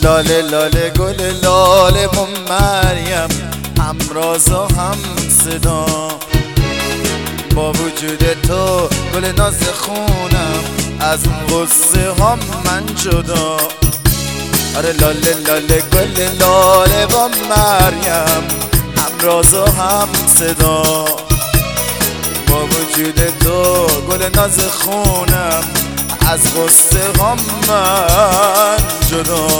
لاله لاله گل لاله و مریم، همراز و هم صدا. با وجود تو گل ناز خونم، از غصه ها من جدا. آره لاله لاله گل لاله و مریم، همراز و هم صدا. با وجود تو گل ناز خونم، از غصه ها من جدا.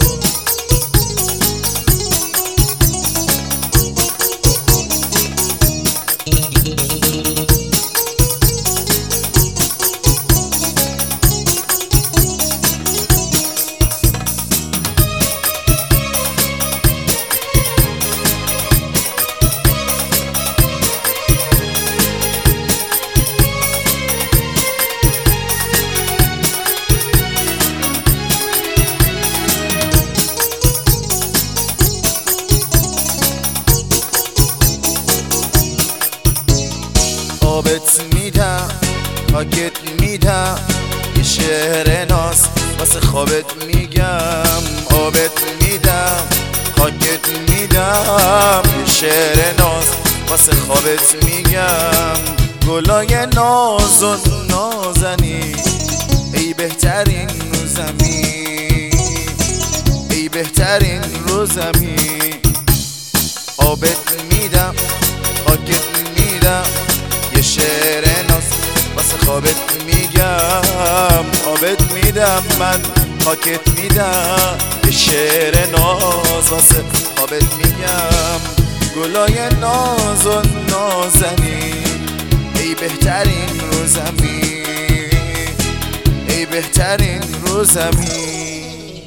آبت میدم، خاکت میدم، یه شعر ناز واسه خوابت میگم. آبت میدم، خاکت میدم، یه شعر ناز واسه خوابت میگم. گلای ناز و نازنی، ای بهترین رو زمین، ای بهترین رو زمین. آبت میدم، خاکت میدم، یه شعر ناز واسه خوابت میگم. آبت میدم من، خاکت میدم، یه شعر ناز واسه خوابت میگم. گلای ناز و نازنی، ای بهترین رو زمین، ای بهترین رو زمین.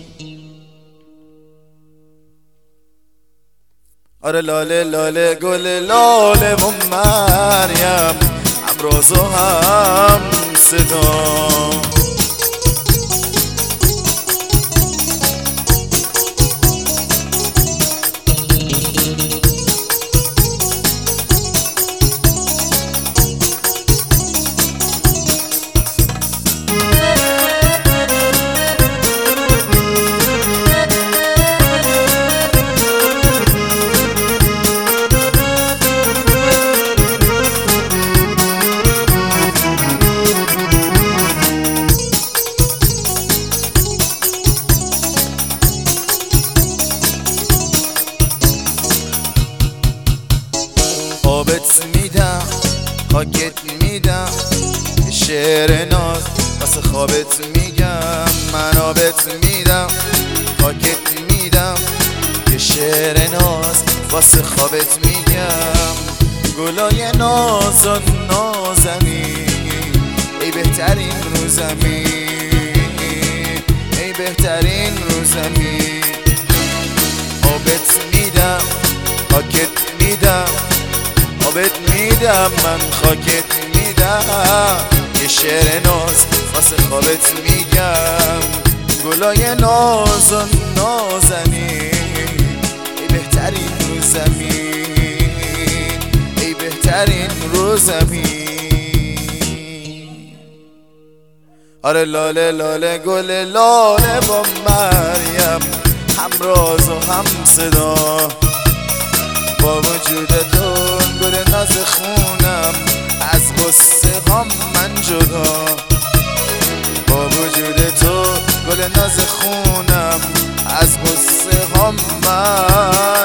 آره لاله لاله گل لاله و مریم، همراز و هم صدا. آبت میدم، خاکت میدم، یه شعر ناز واسه خوابت میگم. من آبت میدم، خاکت میدم، یه شعر ناز واسه خوابت میگم. گلای ناز و نازنی، ای بهترین رو زمین، ای بهترین رو زمین. آبت میدم، خاکت میدم، آبت میدم من، خاکت میدم، یه شعر ناز واسه خوابت میگم. گلای ناز و نازنی، ای بهترین رو زمین، ای بهترین رو زمین. آره لاله لاله گل لاله با مریم، همراز و هم صدا. با وجود تو گل ناز خونم، از غصه ها من جدا. با وجود تو گل ناز خونم، از غصه ها من